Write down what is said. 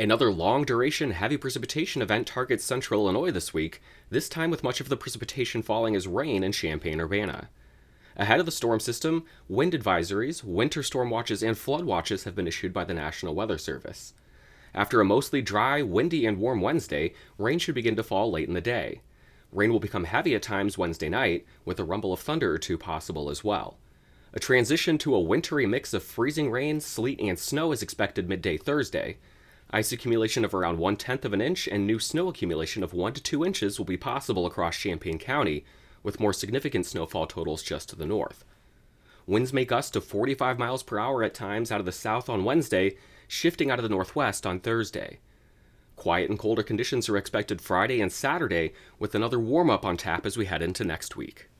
Another long-duration heavy precipitation event targets central Illinois this week, this time with much of the precipitation falling as rain in Champaign-Urbana. Ahead of the storm system, wind advisories, winter storm watches, and flood watches have been issued by the National Weather Service. After a mostly dry, windy, and warm Wednesday, rain should begin to fall late in the day. Rain will become heavy at times Wednesday night, with a rumble of thunder or two possible as well. A transition to a wintry mix of freezing rain, sleet, and snow is expected midday Thursday. Ice accumulation of around 1/10 of an inch and new snow accumulation of 1 to 2 inches will be possible across Champaign County, with more significant snowfall totals just to the north. Winds may gust to 45 miles per hour at times out of the south on Wednesday, shifting out of the northwest on Thursday. Quiet and colder conditions are expected Friday and Saturday, with another warm-up on tap as we head into next week.